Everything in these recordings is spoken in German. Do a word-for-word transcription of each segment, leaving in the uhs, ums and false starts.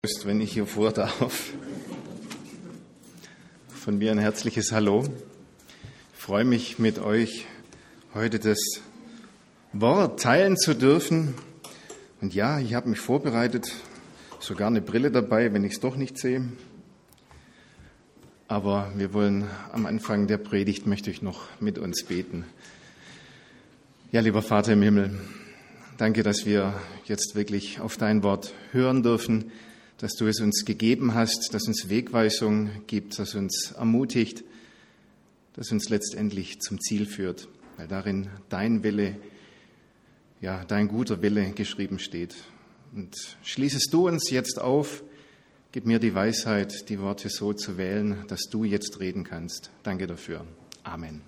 Wenn ich hier vor darf. Von mir ein herzliches Hallo. Ich freue mich, mit euch heute das Wort teilen zu dürfen. Und ja, ich habe mich vorbereitet, sogar eine Brille dabei, wenn ich es doch nicht sehe. Aber wir wollen am Anfang der Predigt, möchte ich noch mit uns beten. Ja, lieber Vater im Himmel, danke, dass wir jetzt wirklich auf dein Wort hören dürfen, dass du es uns gegeben hast, dass uns Wegweisung gibt, dass uns ermutigt, dass uns letztendlich zum Ziel führt, weil darin dein Wille, ja, dein guter Wille geschrieben steht. Und schließest du uns jetzt auf, gib mir die Weisheit, die Worte so zu wählen, dass du jetzt reden kannst. Danke dafür. Amen.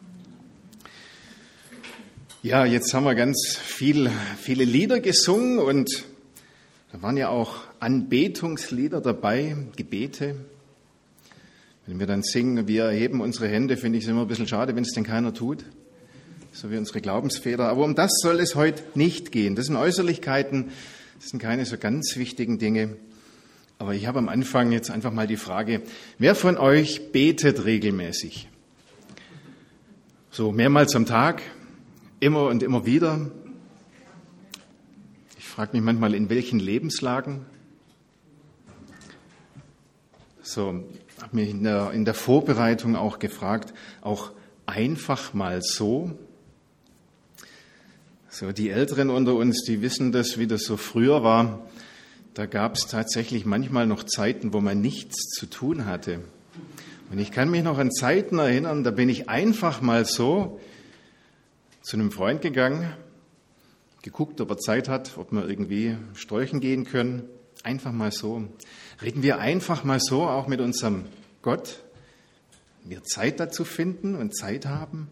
Ja, jetzt haben wir ganz viel, viele Lieder gesungen und da waren ja auch Anbetungslieder dabei, Gebete. Wenn wir dann singen, wir erheben unsere Hände, finde ich es immer ein bisschen schade, wenn es denn keiner tut, so wie unsere Glaubensväter. Aber um das soll es heute nicht gehen. Das sind Äußerlichkeiten, das sind keine so ganz wichtigen Dinge. Aber ich habe am Anfang jetzt einfach mal die Frage, wer von euch betet regelmäßig? So mehrmals am Tag, immer und immer wieder? Ich frage mich manchmal, in welchen Lebenslagen. So, habe mich in der, in der Vorbereitung auch gefragt, auch einfach mal so. So, die Älteren unter uns, die wissen das, wie das so früher war. Da gab es tatsächlich manchmal noch Zeiten, wo man nichts zu tun hatte. Und ich kann mich noch an Zeiten erinnern, da bin ich einfach mal so zu einem Freund gegangen, geguckt, ob er Zeit hat, ob wir irgendwie sträuchen gehen können. Einfach mal so. Reden wir einfach mal so auch mit unserem Gott, wenn wir Zeit dazu finden und Zeit haben.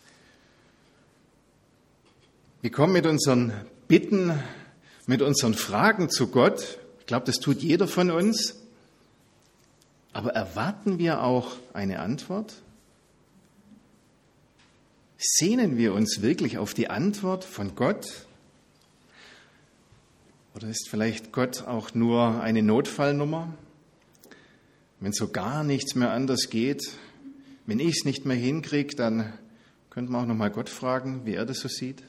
Wir kommen mit unseren Bitten, mit unseren Fragen zu Gott. Ich glaube, das tut jeder von uns. Aber erwarten wir auch eine Antwort? Sehnen wir uns wirklich auf die Antwort von Gott? Oder ist vielleicht Gott auch nur eine Notfallnummer? Wenn so gar nichts mehr anders geht, wenn ich es nicht mehr hinkriege, dann könnte man auch noch mal Gott fragen, wie er das so sieht.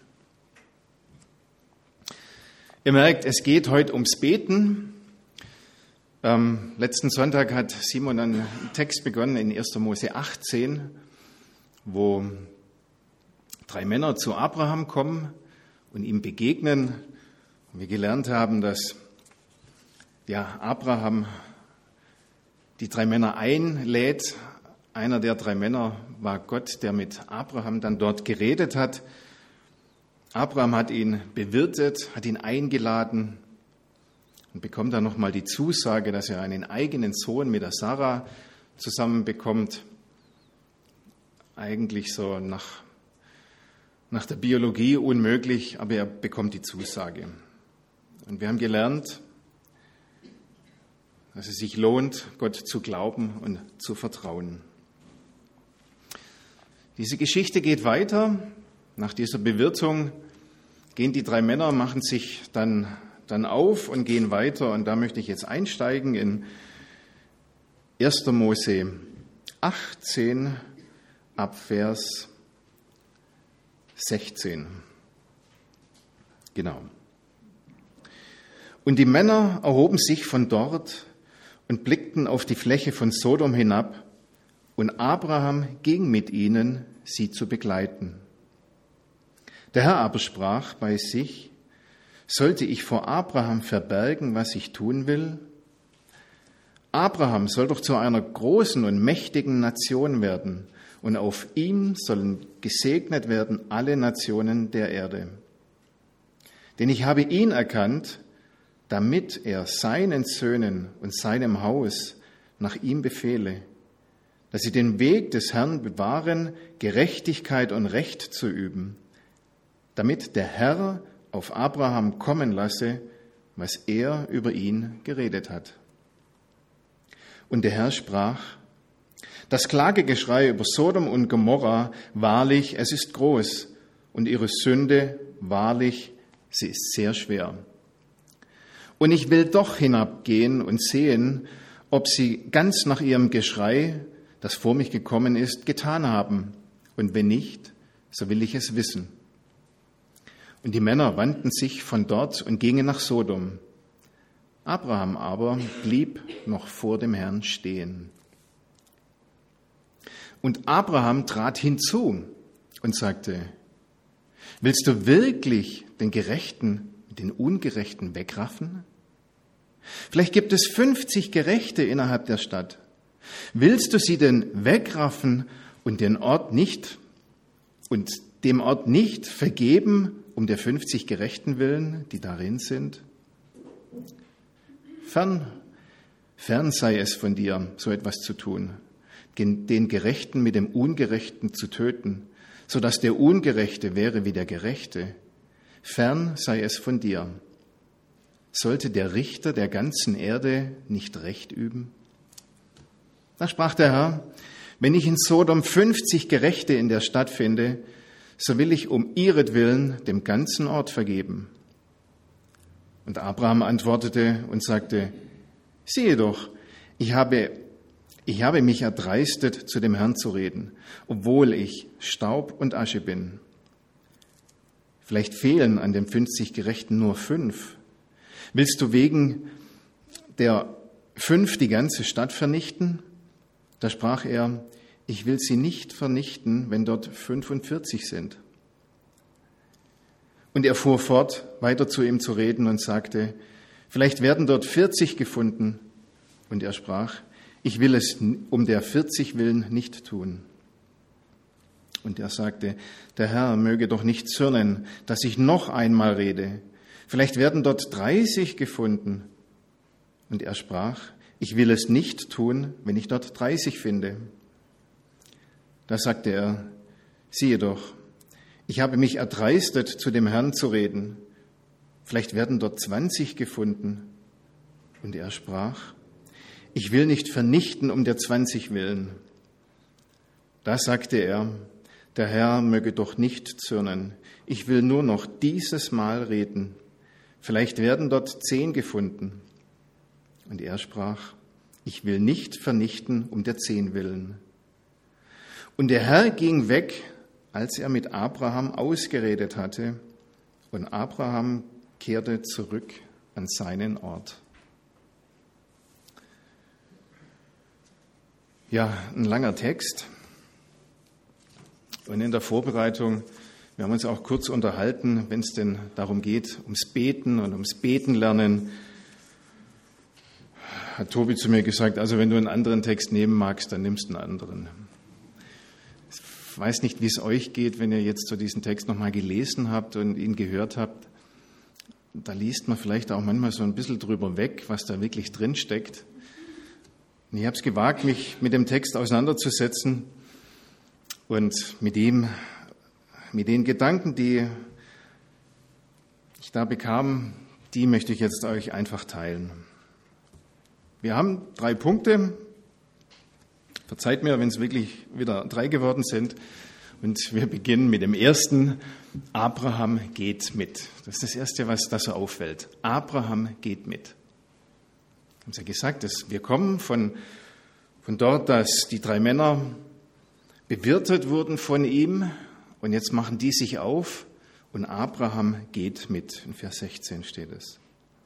Ihr merkt, es geht heute ums Beten. Ähm, letzten Sonntag hat Simon einen Text begonnen in erster Mose achtzehn, wo drei Männer zu Abraham kommen und ihm begegnen. Und wir gelernt haben, dass ja, Abraham die drei Männer einlädt. Einer der drei Männer war Gott, der mit Abraham dann dort geredet hat. Abraham hat ihn bewirtet, hat ihn eingeladen und bekommt dann nochmal die Zusage, dass er einen eigenen Sohn mit der Sarah zusammenbekommt. Eigentlich so nach, nach der Biologie unmöglich, aber er bekommt die Zusage. Und wir haben gelernt, dass es sich lohnt, Gott zu glauben und zu vertrauen. Diese Geschichte geht weiter. Nach dieser Bewirtung gehen die drei Männer, machen sich dann, dann auf und gehen weiter. Und da möchte ich jetzt einsteigen in erster Mose achtzehn ab Vers sechzehn. Genau. Und die Männer erhoben sich von dort und blickten auf die Fläche von Sodom hinab, und Abraham ging mit ihnen, sie zu begleiten. Der Herr aber sprach bei sich: Sollte ich vor Abraham verbergen, was ich tun will? Abraham soll doch zu einer großen und mächtigen Nation werden, und auf ihm sollen gesegnet werden alle Nationen der Erde. Denn ich habe ihn erkannt, damit er seinen Söhnen und seinem Haus nach ihm befehle, dass sie den Weg des Herrn bewahren, Gerechtigkeit und Recht zu üben, damit der Herr auf Abraham kommen lasse, was er über ihn geredet hat. Und der Herr sprach: Das Klagegeschrei über Sodom und Gomorra, wahrlich, es ist groß, und ihre Sünde, wahrlich, sie ist sehr schwer. Und ich will doch hinabgehen und sehen, ob sie ganz nach ihrem Geschrei, das vor mich gekommen ist, getan haben. Und wenn nicht, so will ich es wissen. Und die Männer wandten sich von dort und gingen nach Sodom. Abraham aber blieb noch vor dem Herrn stehen. Und Abraham trat hinzu und sagte, willst du wirklich den Gerechten mit den Ungerechten wegraffen? Vielleicht gibt es fünfzig Gerechte innerhalb der Stadt. Willst du sie denn wegraffen und den Ort nicht und dem Ort nicht vergeben, um der fünfzig Gerechten willen, die darin sind? Fern, fern sei es von dir, so etwas zu tun, den Gerechten mit dem Ungerechten zu töten, so dass der Ungerechte wäre wie der Gerechte. Fern sei es von dir. Sollte der Richter der ganzen Erde nicht Recht üben? Da sprach der Herr, wenn ich in Sodom fünfzig Gerechte in der Stadt finde, so will ich um ihretwillen dem ganzen Ort vergeben. Und Abraham antwortete und sagte, siehe doch, ich habe, ich habe mich erdreistet, zu dem Herrn zu reden, obwohl ich Staub und Asche bin. Vielleicht fehlen an den fünfzig Gerechten nur fünf. Willst du wegen der fünf die ganze Stadt vernichten? Da sprach er, ich will sie nicht vernichten, wenn dort fünfundvierzig sind. Und er fuhr fort, weiter zu ihm zu reden und sagte, vielleicht werden dort vierzig gefunden. Und er sprach, ich will es um der vierzig willen nicht tun. Und er sagte, der Herr möge doch nicht zürnen, dass ich noch einmal rede. Vielleicht werden dort dreißig gefunden. Und er sprach, ich will es nicht tun, wenn ich dort dreißig finde. Da sagte er, siehe doch, ich habe mich erdreistet, zu dem Herrn zu reden. Vielleicht werden dort zwanzig gefunden. Und er sprach, ich will nicht vernichten um der zwanzig willen. Da sagte er, der Herr möge doch nicht zürnen. Ich will nur noch dieses Mal reden. Vielleicht werden dort zehn gefunden. Und er sprach, ich will nicht vernichten um der zehn willen. Und der Herr ging weg, als er mit Abraham ausgeredet hatte, und Abraham kehrte zurück an seinen Ort. Ja, ein langer Text. Und in der Vorbereitung, wir haben uns auch kurz unterhalten, wenn es denn darum geht, ums Beten und ums Beten lernen, hat Tobi zu mir gesagt, also wenn du einen anderen Text nehmen magst, dann nimmst du einen anderen. Ich weiß nicht, wie es euch geht, wenn ihr jetzt so diesen Text nochmal gelesen habt und ihn gehört habt. Da liest man vielleicht auch manchmal so ein bisschen drüber weg, was da wirklich drin steckt. Und ich habe es gewagt, mich mit dem Text auseinanderzusetzen und mit ihm, mit den Gedanken, die ich da bekam, die möchte ich jetzt euch einfach teilen. Wir haben drei Punkte. Verzeiht mir, wenn es wirklich wieder drei geworden sind. Und wir beginnen mit dem ersten. Abraham geht mit. Das ist das Erste, was da so auffällt. Abraham geht mit. Wir haben es ja gesagt, dass wir kommen von, von dort, dass die drei Männer bewirtet wurden von ihm. Und jetzt machen die sich auf. Und Abraham geht mit. In Vers sechzehn steht es.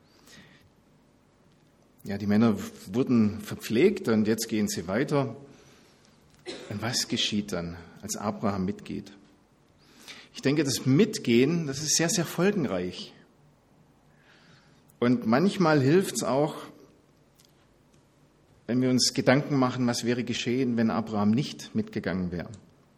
Ja, die Männer wurden verpflegt und jetzt gehen sie weiter. Und was geschieht dann, als Abraham mitgeht? Ich denke, das Mitgehen, das ist sehr, sehr folgenreich. Und manchmal hilft es auch, wenn wir uns Gedanken machen, was wäre geschehen, wenn Abraham nicht mitgegangen wäre.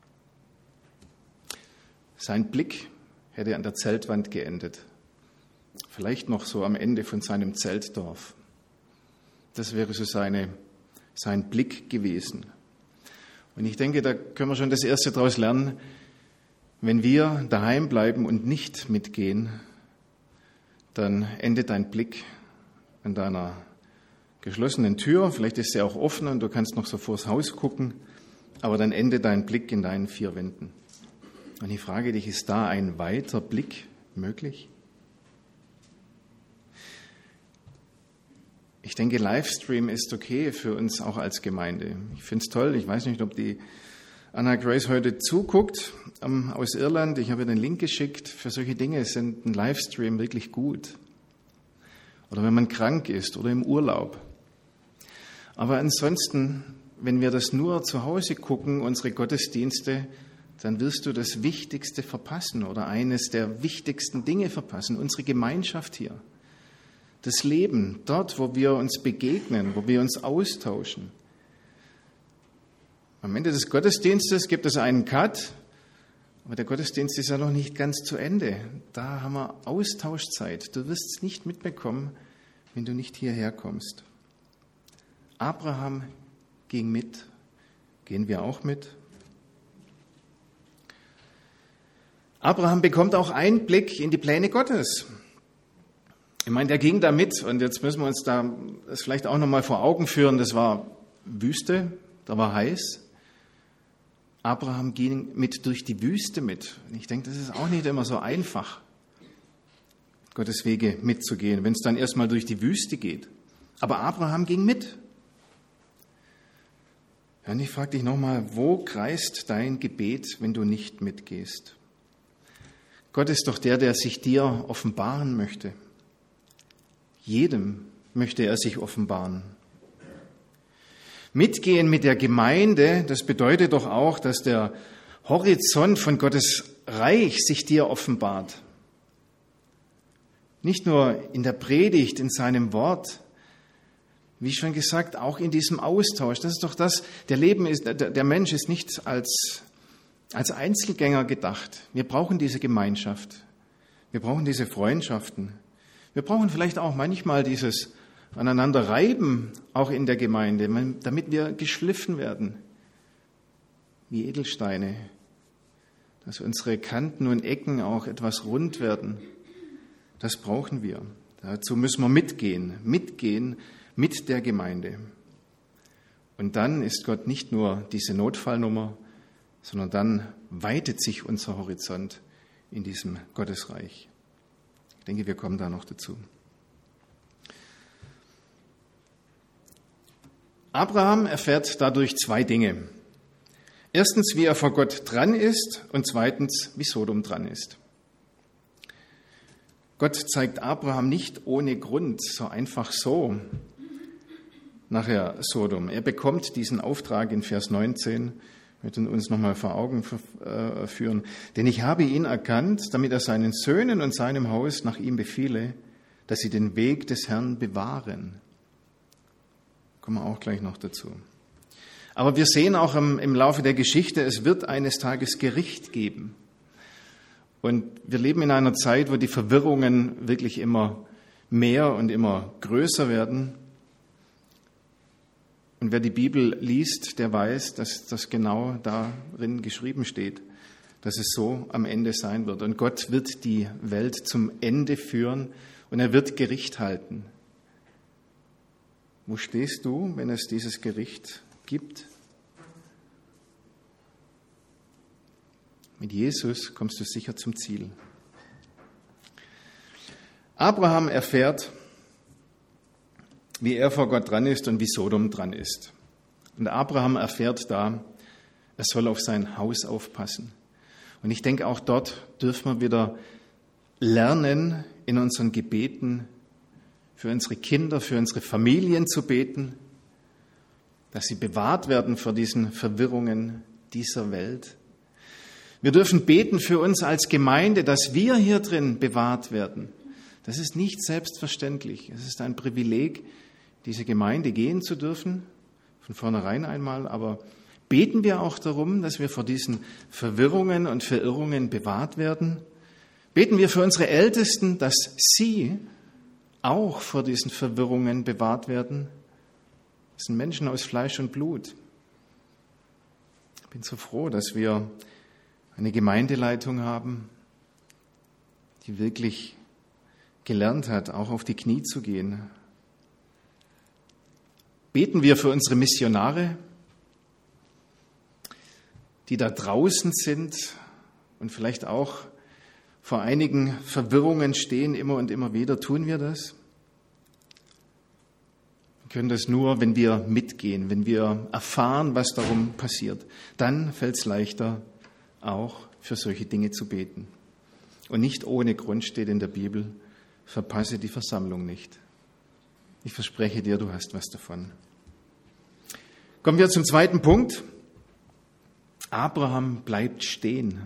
Sein Blick hätte an der Zeltwand geendet. Vielleicht noch so am Ende von seinem Zeltdorf. Das wäre so seine, sein Blick gewesen. Und ich denke, da können wir schon das Erste daraus lernen, wenn wir daheim bleiben und nicht mitgehen, dann endet dein Blick an deiner geschlossenen Tür. Vielleicht ist sie auch offen und du kannst noch so vors Haus gucken, aber dann endet dein Blick in deinen vier Wänden. Und ich frage dich, ist da ein weiter Blick möglich? Ich denke, Livestream ist okay für uns auch als Gemeinde. Ich finde es toll. Ich weiß nicht, ob die Anna Grace heute zuguckt ähm, aus Irland. Ich habe ihr den Link geschickt. Für solche Dinge sind ein Livestream wirklich gut. Oder wenn man krank ist oder im Urlaub. Aber ansonsten, wenn wir das nur zu Hause gucken, unsere Gottesdienste, dann wirst du das Wichtigste verpassen oder eines der wichtigsten Dinge verpassen, unsere Gemeinschaft hier. Das Leben, dort, wo wir uns begegnen, wo wir uns austauschen. Am Ende des Gottesdienstes gibt es einen Cut, aber der Gottesdienst ist ja noch nicht ganz zu Ende. Da haben wir Austauschzeit. Du wirst es nicht mitbekommen, wenn du nicht hierher kommst. Abraham ging mit. Gehen wir auch mit? Abraham bekommt auch Einblick in die Pläne Gottes. Ich meine, der ging da mit und jetzt müssen wir uns da das vielleicht auch nochmal vor Augen führen. Das war Wüste, da war heiß. Abraham ging mit durch die Wüste mit. Und ich denke, das ist auch nicht immer so einfach, Gottes Wege mitzugehen, wenn es dann erstmal durch die Wüste geht. Aber Abraham ging mit. Ja, und ich frage dich nochmal, wo kreist dein Gebet, wenn du nicht mitgehst? Gott ist doch der, der sich dir offenbaren möchte. Jedem möchte er sich offenbaren. Mitgehen mit der Gemeinde, das bedeutet doch auch, dass der Horizont von Gottes Reich sich dir offenbart. Nicht nur in der Predigt, in seinem Wort, wie schon gesagt, auch in diesem Austausch. Das ist doch das, der Leben ist, der Mensch ist nicht als, als Einzelgänger gedacht. Wir brauchen diese Gemeinschaft. Wir brauchen diese Freundschaften. Wir brauchen vielleicht auch manchmal dieses aneinander reiben, auch in der Gemeinde, damit wir geschliffen werden, wie Edelsteine, dass unsere Kanten und Ecken auch etwas rund werden. Das brauchen wir. Dazu müssen wir mitgehen, mitgehen mit der Gemeinde. Und dann ist Gott nicht nur diese Notfallnummer, sondern dann weitet sich unser Horizont in diesem Gottesreich. Ich denke, wir kommen da noch dazu. Abraham erfährt dadurch zwei Dinge. Erstens, wie er vor Gott dran ist und zweitens, wie Sodom dran ist. Gott zeigt Abraham nicht ohne Grund, so einfach so, nachher Sodom. Er bekommt diesen Auftrag in Vers neunzehn, wir möchten uns nochmal vor Augen führen. Denn ich habe ihn erkannt, damit er seinen Söhnen und seinem Haus nach ihm befiele, dass sie den Weg des Herrn bewahren. Kommen wir auch gleich noch dazu. Aber wir sehen auch im, im Laufe der Geschichte, es wird eines Tages Gericht geben. Und wir leben in einer Zeit, wo die Verwirrungen wirklich immer mehr und immer größer werden. Und wer die Bibel liest, der weiß, dass das genau darin geschrieben steht, dass es so am Ende sein wird. Und Gott wird die Welt zum Ende führen und er wird Gericht halten. Wo stehst du, wenn es dieses Gericht gibt? Mit Jesus kommst du sicher zum Ziel. Abraham erfährt, wie er vor Gott dran ist und wie Sodom dran ist. Und Abraham erfährt da, er soll auf sein Haus aufpassen. Und ich denke, auch dort dürfen wir wieder lernen, in unseren Gebeten für unsere Kinder, für unsere Familien zu beten, dass sie bewahrt werden vor diesen Verwirrungen dieser Welt. Wir dürfen beten für uns als Gemeinde, dass wir hier drin bewahrt werden. Das ist nicht selbstverständlich. Es ist ein Privileg, diese Gemeinde gehen zu dürfen, von vornherein einmal, aber beten wir auch darum, dass wir vor diesen Verwirrungen und Verirrungen bewahrt werden. Beten wir für unsere Ältesten, dass sie auch vor diesen Verwirrungen bewahrt werden. Das sind Menschen aus Fleisch und Blut. Ich bin so froh, dass wir eine Gemeindeleitung haben, die wirklich gelernt hat, auch auf die Knie zu gehen. Beten wir für unsere Missionare, die da draußen sind und vielleicht auch vor einigen Verwirrungen stehen, immer und immer wieder. Tun wir das? können das nur, wenn wir mitgehen, wenn wir erfahren, was darum passiert. Dann fällt es leichter, auch für solche Dinge zu beten. Und nicht ohne Grund steht in der Bibel, verpasse die Versammlung nicht. Ich verspreche dir, du hast was davon. Kommen wir zum zweiten Punkt. Abraham bleibt stehen.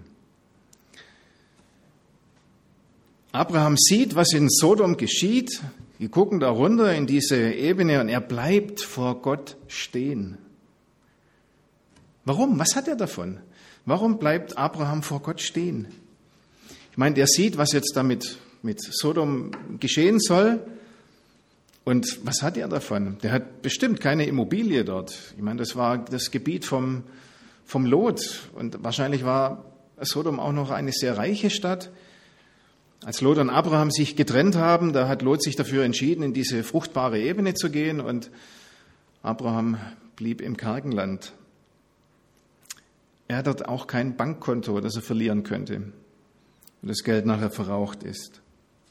Abraham sieht, was in Sodom geschieht. Wir gucken da runter in diese Ebene und er bleibt vor Gott stehen. Warum? Was hat er davon? Warum bleibt Abraham vor Gott stehen? Ich meine, er sieht, was jetzt damit mit Sodom geschehen soll. Und was hat er davon? Der hat bestimmt keine Immobilie dort. Ich meine, das war das Gebiet vom, vom Lot. Und wahrscheinlich war Sodom auch noch eine sehr reiche Stadt. Als Lot und Abraham sich getrennt haben, da hat Lot sich dafür entschieden, in diese fruchtbare Ebene zu gehen. Und Abraham blieb im kargen Land. Er hat dort auch kein Bankkonto, das er verlieren könnte, und das Geld nachher verraucht ist.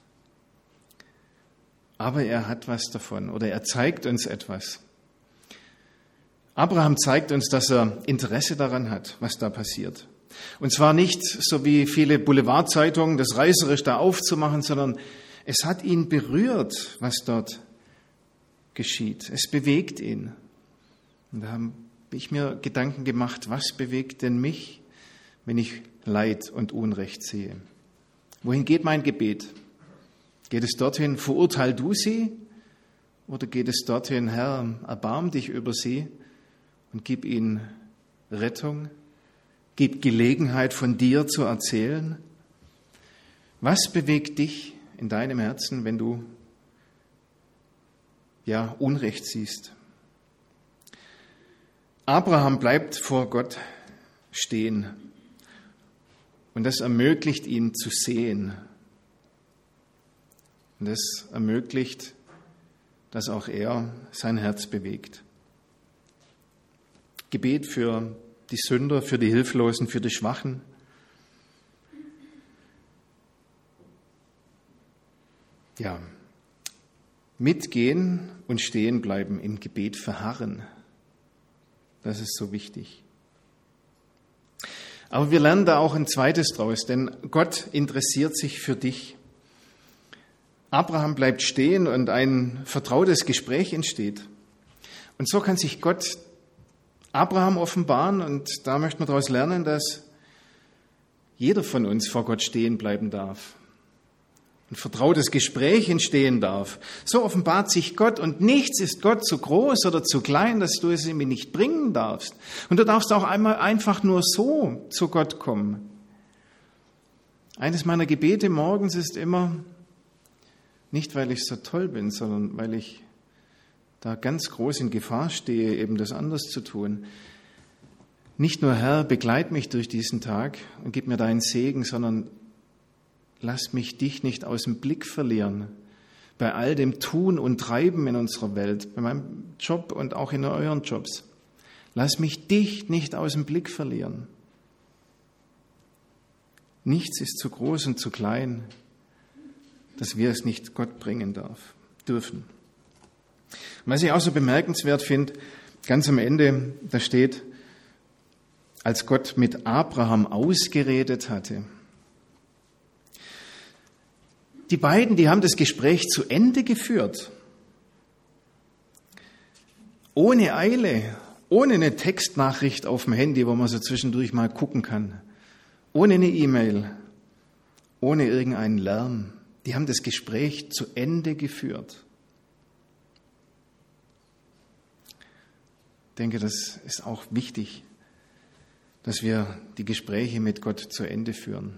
Aber er hat was davon, oder er zeigt uns etwas. Abraham zeigt uns, dass er Interesse daran hat, was da passiert. Und zwar nicht, so wie viele Boulevardzeitungen, das reißerisch da aufzumachen, sondern es hat ihn berührt, was dort geschieht. Es bewegt ihn. Und da habe ich mir Gedanken gemacht, was bewegt denn mich, wenn ich Leid und Unrecht sehe? Wohin geht mein Gebet? Geht es dorthin, verurteil du sie? Oder geht es dorthin, Herr, erbarm dich über sie und gib ihnen Rettung? Gib Gelegenheit, von dir zu erzählen. Was bewegt dich in deinem Herzen, wenn du ja Unrecht siehst? Abraham bleibt vor Gott stehen und das ermöglicht ihm zu sehen. Und das ermöglicht, dass auch er sein Herz bewegt. Gebet für die Sünder, für die Hilflosen, für die Schwachen. Ja, mitgehen und stehen bleiben, im Gebet verharren. Das ist so wichtig. Aber wir lernen da auch ein zweites draus, denn Gott interessiert sich für dich. Abraham bleibt stehen und ein vertrautes Gespräch entsteht. Und so kann sich Gott Abraham offenbaren, und da möchten wir daraus lernen, dass jeder von uns vor Gott stehen bleiben darf. Ein vertrautes Gespräch entstehen darf. So offenbart sich Gott, und nichts ist Gott zu groß oder zu klein, dass du es ihm nicht bringen darfst. Und du darfst auch einmal einfach nur so zu Gott kommen. Eines meiner Gebete morgens ist immer, nicht weil ich so toll bin, sondern weil ich da ganz groß in Gefahr stehe, eben das anders zu tun. Nicht nur, Herr, begleit mich durch diesen Tag und gib mir deinen Segen, sondern lass mich dich nicht aus dem Blick verlieren. Bei all dem Tun und Treiben in unserer Welt, bei meinem Job und auch in euren Jobs. Lass mich dich nicht aus dem Blick verlieren. Nichts ist zu groß und zu klein, dass wir es nicht Gott bringen darf, dürfen. Und was ich auch so bemerkenswert finde, ganz am Ende, da steht, als Gott mit Abraham ausgeredet hatte. Die beiden, die haben das Gespräch zu Ende geführt. Ohne Eile, ohne eine Textnachricht auf dem Handy, wo man so zwischendurch mal gucken kann. Ohne eine E-Mail, ohne irgendeinen Lärm. Die haben das Gespräch zu Ende geführt. Ich denke, das ist auch wichtig, dass wir die Gespräche mit Gott zu Ende führen.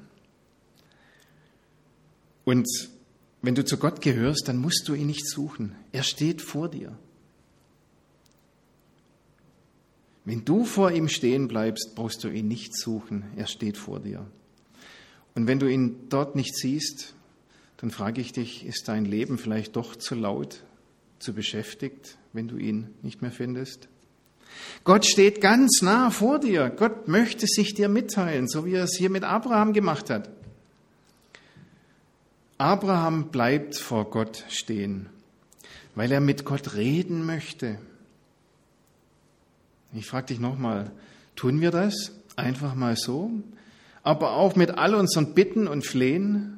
Und wenn du zu Gott gehörst, dann musst du ihn nicht suchen. Er steht vor dir. Wenn du vor ihm stehen bleibst, brauchst du ihn nicht suchen. Er steht vor dir. Und wenn du ihn dort nicht siehst, dann frage ich dich, ist dein Leben vielleicht doch zu laut, zu beschäftigt, wenn du ihn nicht mehr findest? Gott steht ganz nah vor dir. Gott möchte sich dir mitteilen, so wie er es hier mit Abraham gemacht hat. Abraham bleibt vor Gott stehen. weil er mit Gott reden möchte. Ich frage dich nochmal, tun wir das einfach mal so? Aber auch mit all unseren Bitten und Flehen?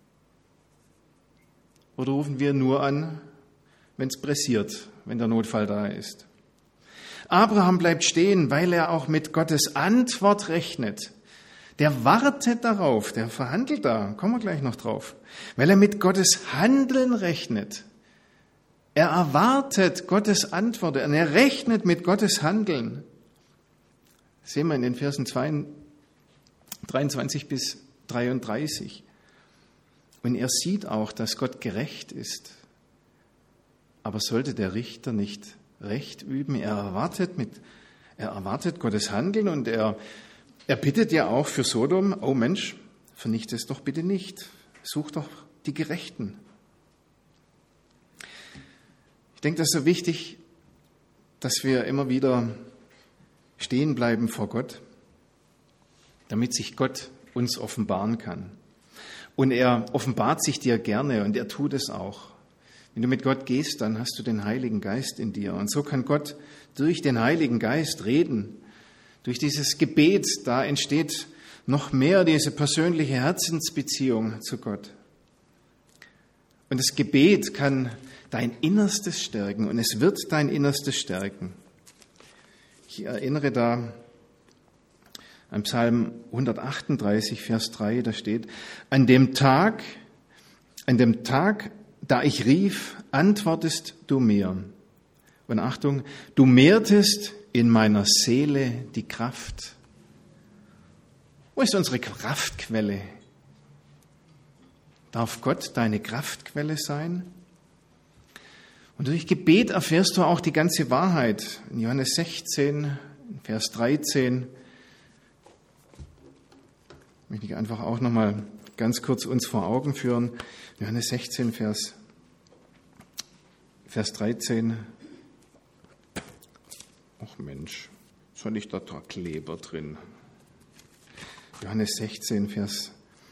Oder rufen wir nur an, wenn es pressiert, wenn der Notfall da ist? Abraham bleibt stehen, weil er auch mit Gottes Antwort rechnet. Der wartet darauf, der verhandelt da, kommen wir gleich noch drauf. Weil er mit Gottes Handeln rechnet. Er erwartet Gottes Antwort und er rechnet mit Gottes Handeln. Das sehen wir in den Versen dreiundzwanzig bis dreiunddreißig. Und er sieht auch, dass Gott gerecht ist. Aber sollte der Richter nicht Recht üben? Er erwartet, mit, er erwartet Gottes Handeln und er, er bittet ja auch für Sodom, oh Mensch, vernichte es doch bitte nicht. Such doch die Gerechten. Ich denke, das ist so wichtig, dass wir immer wieder stehen bleiben vor Gott, damit sich Gott uns offenbaren kann. Und er offenbart sich dir gerne und er tut es auch. Wenn du mit Gott gehst, dann hast du den Heiligen Geist in dir. Und so kann Gott durch den Heiligen Geist reden. Durch dieses Gebet, da entsteht noch mehr diese persönliche Herzensbeziehung zu Gott. Und das Gebet kann dein Innerstes stärken und es wird dein Innerstes stärken. Ich erinnere da an Psalm hundertachtunddreißig, Vers drei, da steht, an dem Tag, an dem Tag, da ich rief, antwortest du mir. Und Achtung, du mehrtest in meiner Seele die Kraft. Wo ist unsere Kraftquelle? Darf Gott deine Kraftquelle sein? Und durch Gebet erfährst du auch die ganze Wahrheit. In Johannes sechzehn, Vers dreizehn, möchte ich einfach auch nochmal ganz kurz uns vor Augen führen. Johannes sechzehn, Vers, Vers dreizehn. Ach Mensch, soll ich da da Kleber drin? Johannes sechzehn, Vers,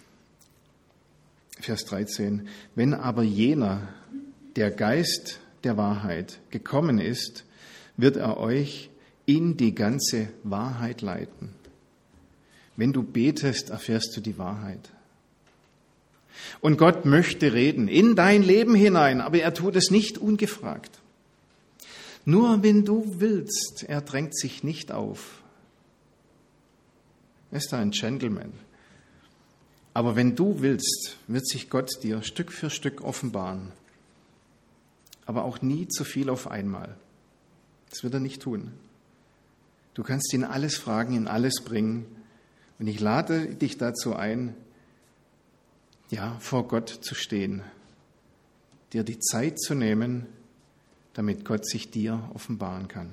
Vers dreizehn. Wenn aber jener, der Geist der Wahrheit, gekommen ist, wird er euch in die ganze Wahrheit leiten. Wenn du betest, erfährst du die Wahrheit. Und Gott möchte reden in dein Leben hinein, aber er tut es nicht ungefragt. Nur wenn du willst, er drängt sich nicht auf. Er ist ein Gentleman. Aber wenn du willst, wird sich Gott dir Stück für Stück offenbaren. Aber auch nie zu viel auf einmal. Das wird er nicht tun. Du kannst ihn alles fragen, ihn alles bringen. Und ich lade dich dazu ein, ja, vor Gott zu stehen, dir die Zeit zu nehmen, damit Gott sich dir offenbaren kann.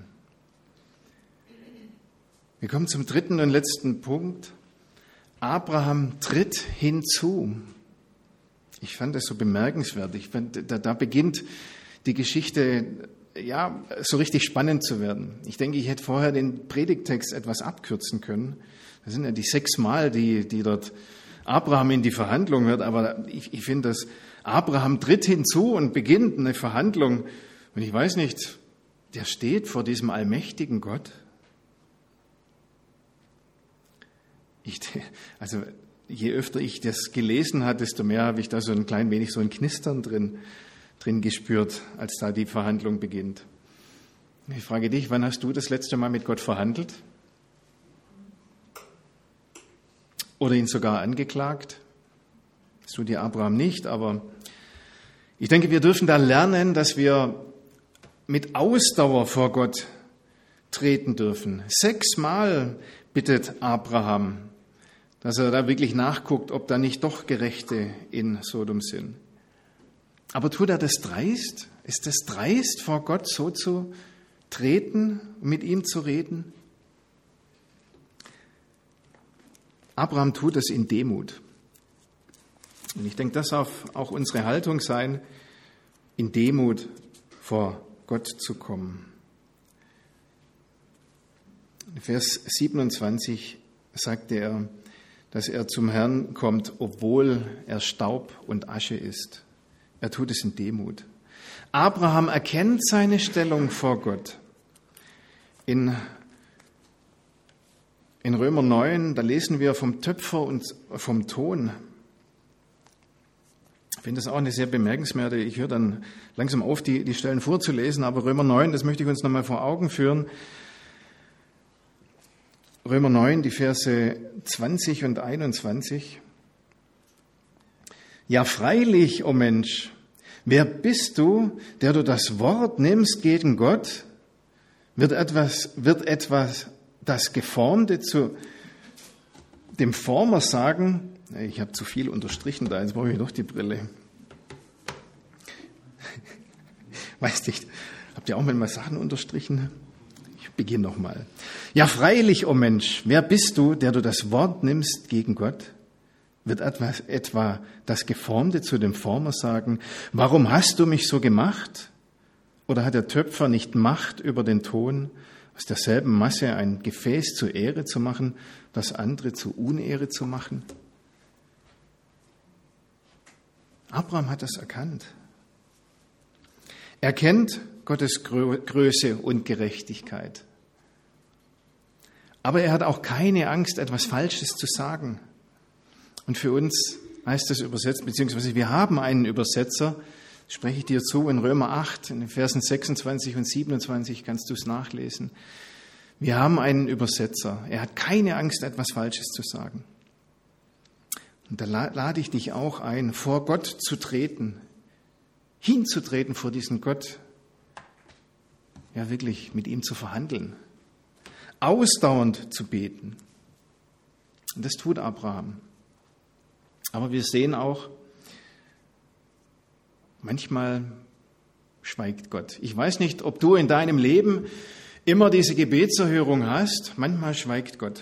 Wir kommen zum dritten und letzten Punkt. Abraham tritt hinzu. Ich fand das so bemerkenswert. Ich fand, da, da beginnt die Geschichte, ja, so richtig spannend zu werden. Ich denke, ich hätte vorher den Predigttext etwas abkürzen können. Das sind ja die sechs Mal, die, die dort Abraham in die Verhandlung wird. Aber ich, ich finde, dass Abraham tritt hinzu und beginnt eine Verhandlung. Und ich weiß nicht, der steht vor diesem allmächtigen Gott. Ich, also je öfter ich das gelesen habe, desto mehr habe ich da so ein klein wenig so ein Knistern drin, drin gespürt, als da die Verhandlung beginnt. Ich frage dich, wann hast du das letzte Mal mit Gott verhandelt? Oder ihn sogar angeklagt? Das tut dir Abraham nicht, aber ich denke, wir dürfen da lernen, dass wir mit Ausdauer vor Gott treten dürfen. Sechsmal bittet Abraham, dass er da wirklich nachguckt, ob da nicht doch Gerechte in Sodom sind. Aber tut er das dreist? Ist es dreist, vor Gott so zu treten, mit ihm zu reden? Abraham tut es in Demut. Und ich denke, das darf auch unsere Haltung sein, in Demut vor Gott zu kommen. In Vers siebenundzwanzig sagte er, dass er zum Herrn kommt, obwohl er Staub und Asche ist. Er tut es in Demut. Abraham erkennt seine Stellung vor Gott. In, in Römer neun, da lesen wir vom Töpfer und vom Ton. Ich finde das auch eine sehr bemerkenswerte, ich höre dann langsam auf, die, die Stellen vorzulesen, aber Römer neun, das möchte ich uns nochmal vor Augen führen. Römer neun, die Verse zwanzig und einundzwanzig. Ja, freilich, o Mensch, wer bist du, der du das Wort nimmst gegen Gott? Wird etwas, wird etwas das Geformte zu dem Former sagen? Ich habe zu viel unterstrichen da, jetzt brauche ich doch die Brille. Weiß nicht, habt ihr auch manchmal Sachen unterstrichen? Ich beginne nochmal. Ja, freilich, o Mensch, wer bist du, der du das Wort nimmst gegen Gott? Wird etwas, etwa das Geformte zu dem Former sagen, warum hast du mich so gemacht? Oder hat der Töpfer nicht Macht über den Ton, aus derselben Masse ein Gefäß zur Ehre zu machen, das andere zur Unehre zu machen? Abraham hat das erkannt. Er kennt Gottes Größe und Gerechtigkeit. Aber er hat auch keine Angst, etwas Falsches zu sagen. Und für uns heißt das übersetzt, beziehungsweise wir haben einen Übersetzer, spreche ich dir zu, in Römer acht, in den Versen sechsundzwanzig und siebenundzwanzig kannst du es nachlesen. Wir haben einen Übersetzer. Er hat keine Angst, etwas Falsches zu sagen. Und da lade ich dich auch ein, vor Gott zu treten, hinzutreten vor diesen Gott, ja wirklich mit ihm zu verhandeln, ausdauernd zu beten. Und das tut Abraham. Aber wir sehen auch, manchmal schweigt Gott. Ich weiß nicht, ob du in deinem Leben immer diese Gebetserhörung hast. Manchmal schweigt Gott.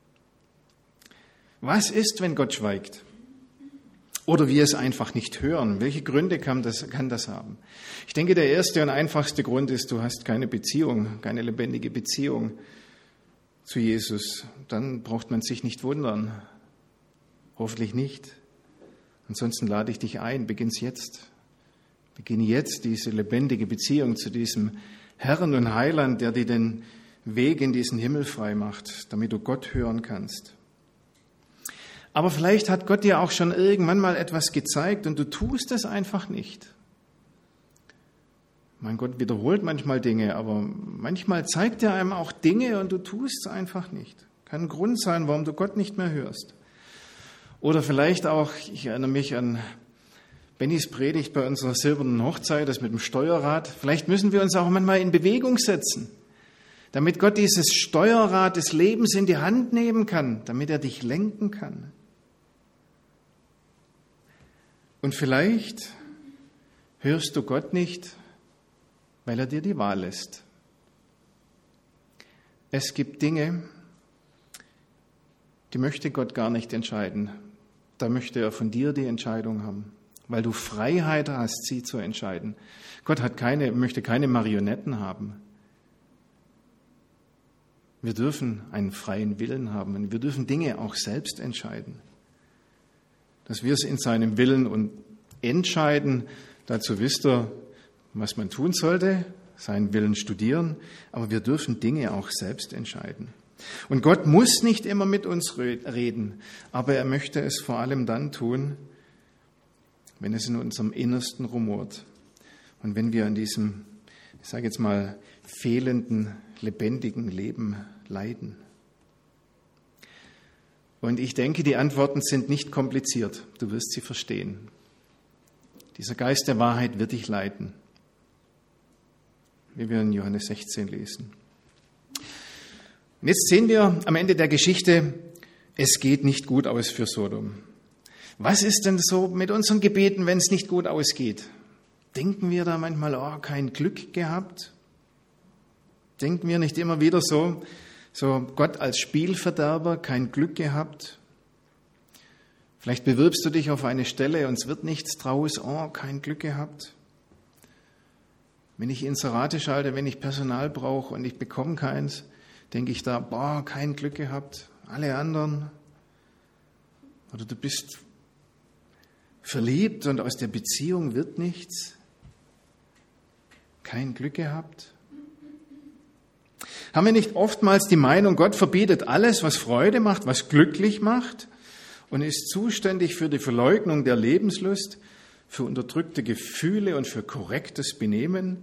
Was ist, wenn Gott schweigt? Oder wir es einfach nicht hören? Welche Gründe kann das, kann das haben? Ich denke, der erste und einfachste Grund ist, du hast keine Beziehung, keine lebendige Beziehung zu Jesus. Dann braucht man sich nicht wundern. Hoffentlich nicht. Ansonsten lade ich dich ein, beginn's jetzt. Beginne jetzt diese lebendige Beziehung zu diesem Herrn und Heiland, der dir den Weg in diesen Himmel frei macht, damit du Gott hören kannst. Aber vielleicht hat Gott dir auch schon irgendwann mal etwas gezeigt und du tust es einfach nicht. Mein Gott wiederholt manchmal Dinge, aber manchmal zeigt er einem auch Dinge und du tust es einfach nicht. Kann ein Grund sein, warum du Gott nicht mehr hörst. Oder vielleicht auch, ich erinnere mich an Bennys Predigt bei unserer silbernen Hochzeit, das mit dem Steuerrad. Vielleicht müssen wir uns auch manchmal in Bewegung setzen, damit Gott dieses Steuerrad des Lebens in die Hand nehmen kann, damit er dich lenken kann. Und vielleicht hörst du Gott nicht, weil er dir die Wahl lässt. Es gibt Dinge, die möchte Gott gar nicht entscheiden. Da möchte er von dir die Entscheidung haben, weil du Freiheit hast, sie zu entscheiden. Gott hat keine, möchte keine Marionetten haben. Wir dürfen einen freien Willen haben und wir dürfen Dinge auch selbst entscheiden. Dass wir es in seinem Willen und entscheiden, dazu wisst ihr, was man tun sollte, seinen Willen studieren, aber wir dürfen Dinge auch selbst entscheiden. Und Gott muss nicht immer mit uns reden, aber er möchte es vor allem dann tun, wenn es in unserem Innersten rumort und wenn wir an diesem, ich sage jetzt mal, fehlenden, lebendigen Leben leiden. Und ich denke, die Antworten sind nicht kompliziert. Du wirst sie verstehen. Dieser Geist der Wahrheit wird dich leiten, wie wir in Johannes sechzehn lesen. Und jetzt sehen wir am Ende der Geschichte, es geht nicht gut aus für Sodom. Was ist denn so mit unseren Gebeten, wenn es nicht gut ausgeht? Denken wir da manchmal, oh, kein Glück gehabt? Denken wir nicht immer wieder so, so Gott als Spielverderber, kein Glück gehabt? Vielleicht bewirbst du dich auf eine Stelle und es wird nichts draus, oh, kein Glück gehabt? Wenn ich Inserate schalte, wenn ich Personal brauche und ich bekomme keins, denke ich da, boah, kein Glück gehabt, alle anderen. Oder du bist verliebt und aus der Beziehung wird nichts. kein Glück gehabt? Haben wir nicht oftmals die Meinung, Gott verbietet alles, was Freude macht, was glücklich macht und ist zuständig für die Verleugnung der Lebenslust, für unterdrückte Gefühle und für korrektes Benehmen?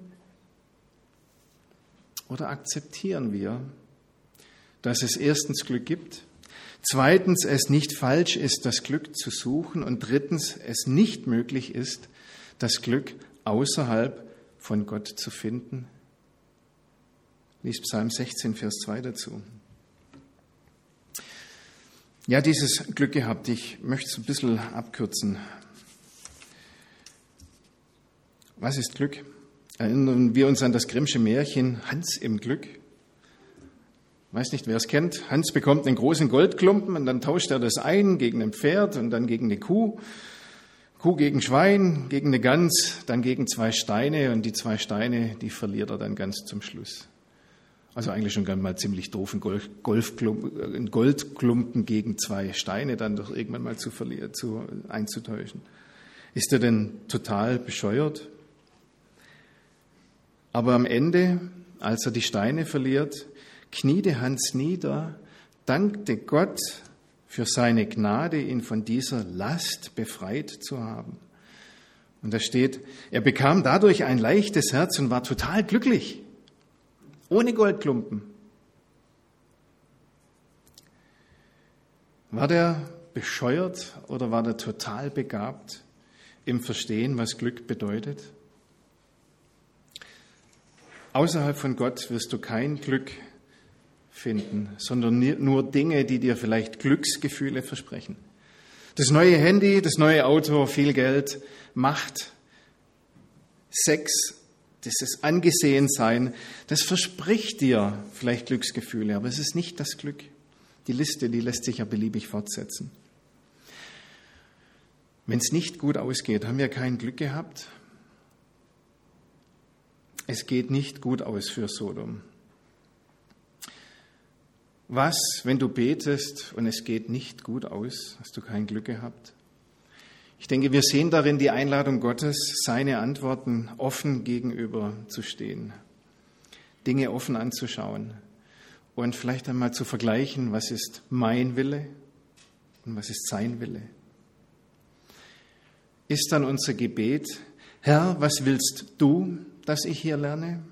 Oder akzeptieren wir, dass es erstens Glück gibt, zweitens es nicht falsch ist, das Glück zu suchen und drittens es nicht möglich ist, das Glück außerhalb von Gott zu finden? Lies Psalm sechzehn, Vers zwei dazu. Ja, dieses Glück gehabt, ich möchte es ein bisschen abkürzen. Was ist Glück? Erinnern wir uns an das Grimmsche Märchen Hans im Glück. Weiß nicht, wer es kennt. Hans bekommt einen großen Goldklumpen und dann tauscht er das ein gegen ein Pferd und dann gegen eine Kuh. Kuh gegen Schwein, gegen eine Gans, dann gegen zwei Steine und die zwei Steine, die verliert er dann ganz zum Schluss. Also eigentlich schon mal ziemlich doof, ein, Golfklumpen, ein Goldklumpen gegen zwei Steine dann doch irgendwann mal zu verlieren, zu, einzutäuschen. Ist er denn total bescheuert? Aber am Ende, als er die Steine verliert, kniete Hans nieder, dankte Gott für seine Gnade, ihn von dieser Last befreit zu haben. Und da steht, er bekam dadurch ein leichtes Herz und war total glücklich, ohne Goldklumpen. War der bescheuert oder war der total begabt im Verstehen, was Glück bedeutet? Außerhalb von Gott wirst du kein Glück finden, sondern nur Dinge, die dir vielleicht Glücksgefühle versprechen. Das neue Handy, das neue Auto, viel Geld, Macht, Sex, dieses Angesehensein, das verspricht dir vielleicht Glücksgefühle, aber es ist nicht das Glück. Die Liste, die lässt sich ja beliebig fortsetzen. Wenn es nicht gut ausgeht, haben wir kein Glück gehabt. Es geht nicht gut aus für Sodom. Was, wenn du betest und es geht nicht gut aus, hast du kein Glück gehabt? Ich denke, wir sehen darin die Einladung Gottes, seine Antworten offen gegenüber zu stehen, Dinge offen anzuschauen und vielleicht einmal zu vergleichen, was ist mein Wille und was ist sein Wille. Ist dann unser Gebet, Herr, was willst du, dass ich hier lerne?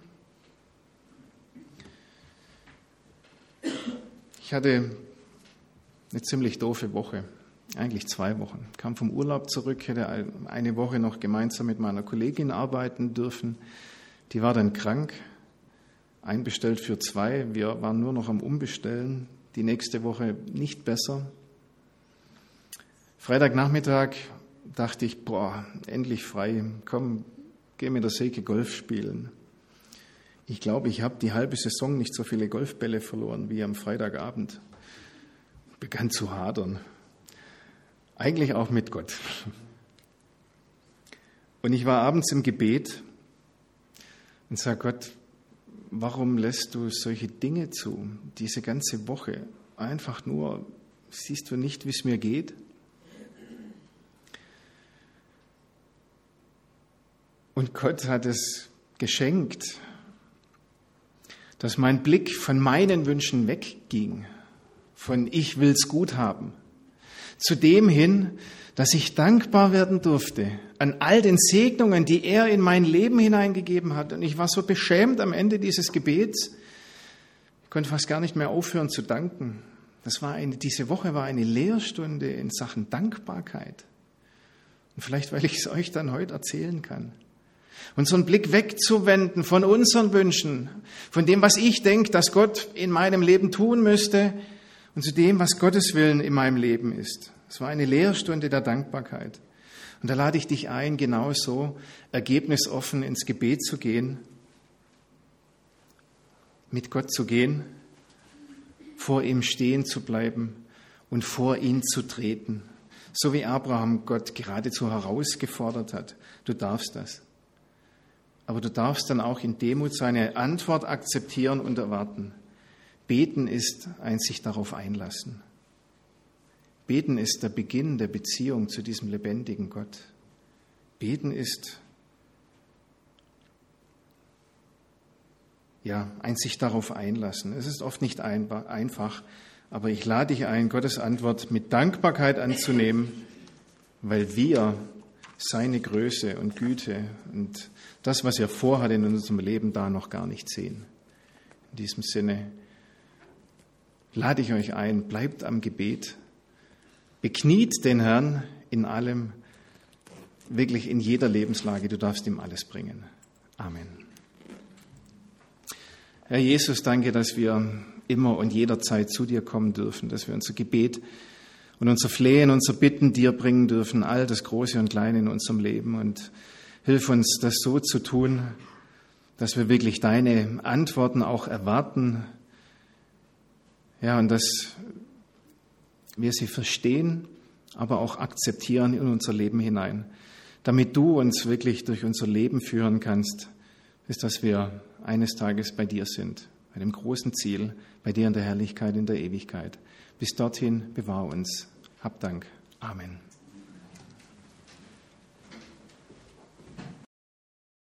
Ich hatte eine ziemlich doofe Woche, eigentlich zwei Wochen. Ich kam vom Urlaub zurück, hätte eine Woche noch gemeinsam mit meiner Kollegin arbeiten dürfen. Die war dann krank, einbestellt für zwei. Wir waren nur noch am Umbestellen. Die nächste Woche nicht besser. Freitagnachmittag dachte ich, boah, endlich frei. Komm, geh mit der Seke Golf spielen. Ich glaube, ich habe die halbe Saison nicht so viele Golfbälle verloren wie am Freitagabend. Ich begann zu hadern. Eigentlich auch mit Gott. Und ich war abends im Gebet und sage, Gott, warum lässt du solche Dinge zu, diese ganze Woche? Einfach nur, siehst du nicht, wie es mir geht? Und Gott hat es geschenkt, dass mein Blick von meinen Wünschen wegging, von ich will's gut haben, zu dem hin, dass ich dankbar werden durfte an all den Segnungen, die er in mein Leben hineingegeben hat. Und ich war so beschämt am Ende dieses Gebets, ich konnte fast gar nicht mehr aufhören zu danken. Das war eine, diese Woche war eine Lehrstunde in Sachen Dankbarkeit. Und vielleicht, weil ich es euch dann heute erzählen kann. Unseren Blick wegzuwenden von unseren Wünschen, von dem, was ich denke, dass Gott in meinem Leben tun müsste, und zu dem, was Gottes Willen in meinem Leben ist. Es war eine Lehrstunde der Dankbarkeit. Und da lade ich dich ein, genauso ergebnisoffen ins Gebet zu gehen, mit Gott zu gehen, vor ihm stehen zu bleiben und vor ihn zu treten. So wie Abraham Gott geradezu herausgefordert hat. Du darfst das. Aber du darfst dann auch in Demut seine Antwort akzeptieren und erwarten. Beten ist ein sich darauf einlassen. Beten ist der Beginn der Beziehung zu diesem lebendigen Gott. Beten ist ja, ein sich darauf einlassen. Es ist oft nicht einfach, aber ich lade dich ein, Gottes Antwort mit Dankbarkeit anzunehmen, weil wir seine Größe und Güte und das, was er vorhat in unserem Leben, da noch gar nicht sehen. In diesem Sinne lade ich euch ein, bleibt am Gebet, bekniet den Herrn in allem, wirklich in jeder Lebenslage, du darfst ihm alles bringen. Amen. Herr Jesus, danke, dass wir immer und jederzeit zu dir kommen dürfen, dass wir unser Gebet und unser Flehen, unser Bitten dir bringen dürfen, all das Große und Kleine in unserem Leben. Und hilf uns, das so zu tun, dass wir wirklich deine Antworten auch erwarten. Ja, und dass wir sie verstehen, aber auch akzeptieren in unser Leben hinein, damit du uns wirklich durch unser Leben führen kannst, bis dass wir eines Tages bei dir sind, bei dem großen Ziel, bei dir in der Herrlichkeit, in der Ewigkeit. Bis dorthin bewahr uns. Hab Dank. Amen.